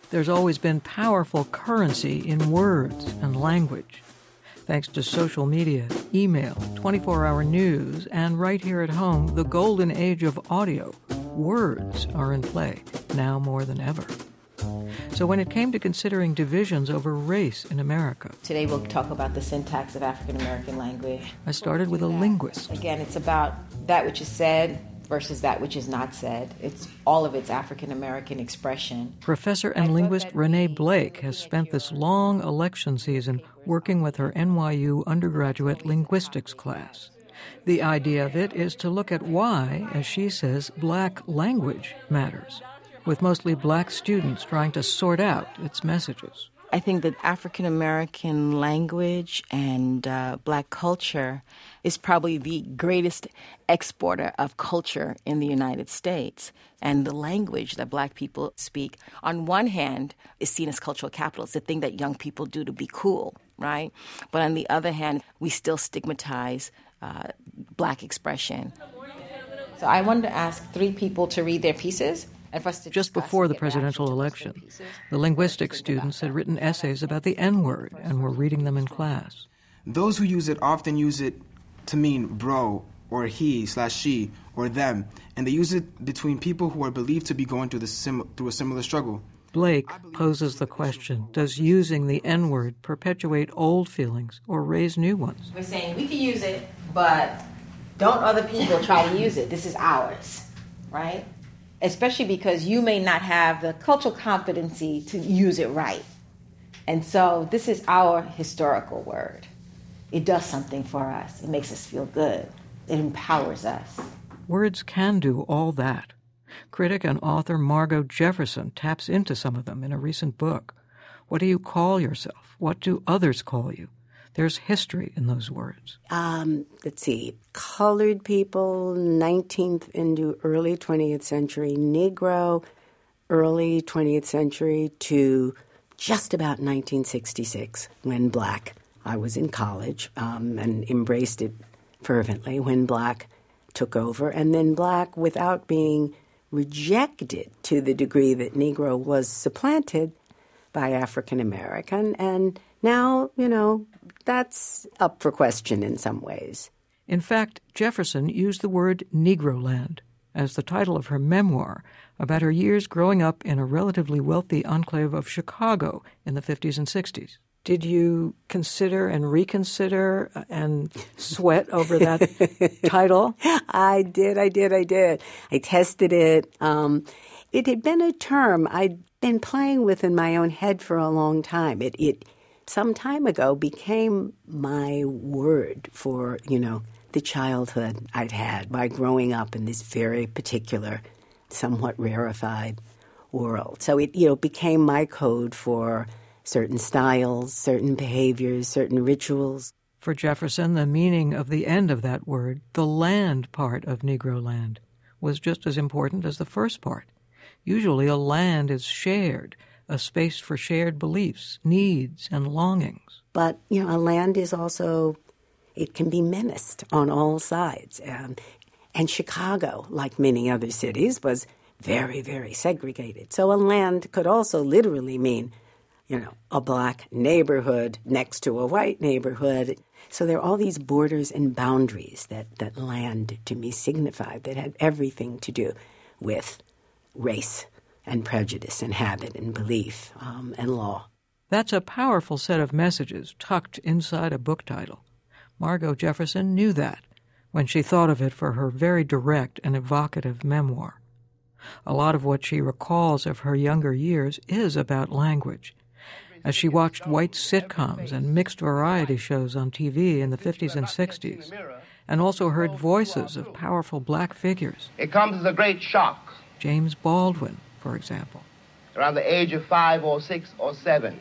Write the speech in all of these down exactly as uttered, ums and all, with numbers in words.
There's always been powerful currency in words and language. Thanks to social media, email, twenty-four hour news, and right here at home, the golden age of audio, words are in play, now more than ever. So when it came to considering divisions over race in America... Today we'll talk about the syntax of African American language. I started with a linguist. Again, it's about that which is said versus that which is not said. It's all of its African American expression. Professor and linguist Renee Blake has spent this long election season working with her N Y U undergraduate linguistics class. The idea of it is to look at why, as she says, black language matters, with mostly black students trying to sort out its messages. I think that African American language and uh, black culture is probably the greatest exporter of culture in the United States. And the language that black people speak, on one hand, is seen as cultural capital. It's the thing that young people do to be cool, right? But on the other hand, we still stigmatize uh, black expression. So I wanted to ask three people to read their pieces. Just before the presidential election, the linguistics students had written essays about the N-word and were reading them in class. Those who use it often use it to mean bro or he slash she or them, and they use it between people who are believed to be going through, the sim- through a similar struggle. Blake poses the question, does using the N-word perpetuate old feelings or raise new ones? We're saying we can use it, but don't other people try to use it. This is ours, right? Especially because you may not have the cultural competency to use it right. And so this is our historical word. It does something for us. It makes us feel good. It empowers us. Words can do all that. Critic and author Margot Jefferson taps into some of them in a recent book. What do you call yourself? What do others call you? There's history in those words. Um, let's see. Colored people, nineteenth into early twentieth century. Negro, early twentieth century to just about nineteen sixty-six, when black. I was in college um, and embraced it fervently when black took over. And then black, without being rejected to the degree that Negro was supplanted by African American. And now, you know, that's up for question in some ways. In fact, Jefferson used the word Negroland as the title of her memoir about her years growing up in a relatively wealthy enclave of Chicago in the fifties and sixties. Did you consider and reconsider and sweat over that title? I did, I did, I did. I tested it. Um, it had been a term I'd been playing with in my own head for a long time. It, it some time ago became my word for, you know, the childhood I'd had by growing up in this very particular, somewhat rarefied world. So it, you know, became my code for certain styles, certain behaviors, certain rituals. For Jefferson, the meaning of the end of that word, the land part of Negroland, was just as important as the first part. Usually a land is shared, a space for shared beliefs, needs, and longings. But, you know, a land is also, it can be menaced on all sides. Um, and Chicago, like many other cities, was very, very segregated. So a land could also literally mean, you know, a black neighborhood next to a white neighborhood. So there are all these borders and boundaries that, that land to me signified that had everything to do with race and prejudice and habit and belief um, and law. That's a powerful set of messages tucked inside a book title. Margot Jefferson knew that when she thought of it for her very direct and evocative memoir. A lot of what she recalls of her younger years is about language. As she watched white sitcoms and mixed variety shows on T V in the fifties and sixties, and also heard voices of powerful black figures. It comes as a great shock. James Baldwin, for example. Around the age of five or six or seven,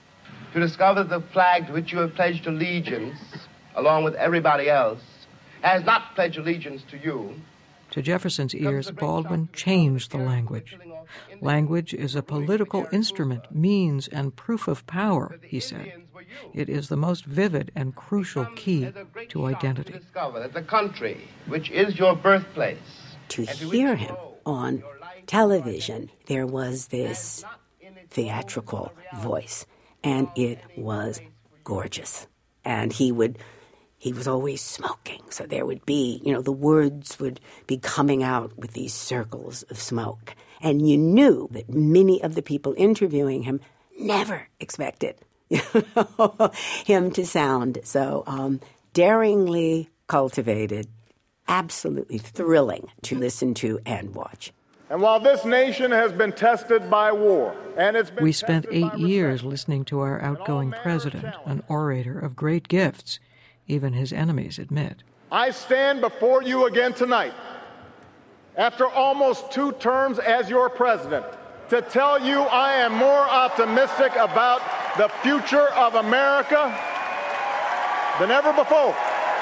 to discover the flag to which you have pledged allegiance, along with everybody else, has not pledged allegiance to you. To Jefferson's ears, Baldwin changed the language. Language is a political instrument, means, and proof of power, he said. It is the most vivid and crucial key to identity. To discover that the country, which is your birthplace, to hear him on television, there was this theatrical voice, and it was gorgeous. And he would, he was always smoking, so there would be, you know, the words would be coming out with these circles of smoke. And you knew that many of the people interviewing him never expected him to sound so um, daringly cultivated, absolutely thrilling to listen to and watch. And while this nation has been tested by war, and it's been We spent tested eight by years recession, listening to our outgoing president, an orator of great gifts, even his enemies admit. I stand before you again tonight, after almost two terms as your president, to tell you I am more optimistic about the future of America than ever before.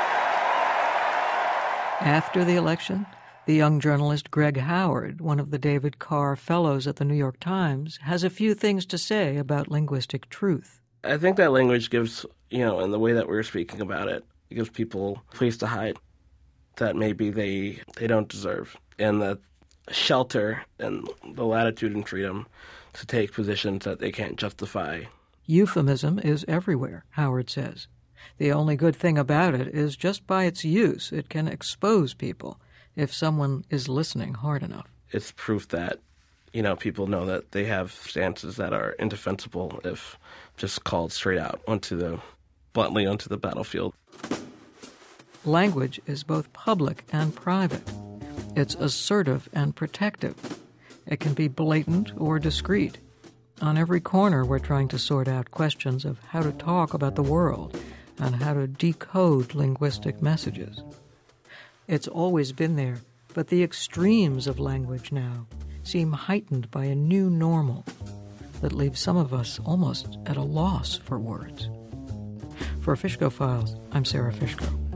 After the election, the young journalist Greg Howard, one of the David Carr Fellows at the New York Times, has a few things to say about linguistic truth. I think that language gives, you know, in the way that we're speaking about it, it gives people a place to hide that maybe they they don't deserve, and that shelter and the latitude and freedom to take positions that they can't justify. Euphemism is everywhere, Howard says. The only good thing about it is just by its use, it can expose people if someone is listening hard enough. It's proof that, you know, people know that they have stances that are indefensible if just called straight out onto the, bluntly onto the battlefield. Language is both public and private. It's assertive and protective. It can be blatant or discreet. On every corner, we're trying to sort out questions of how to talk about the world and how to decode linguistic messages. It's always been there, but the extremes of language now seem heightened by a new normal that leaves some of us almost at a loss for words. For Fishko Files, I'm Sarah Fishko.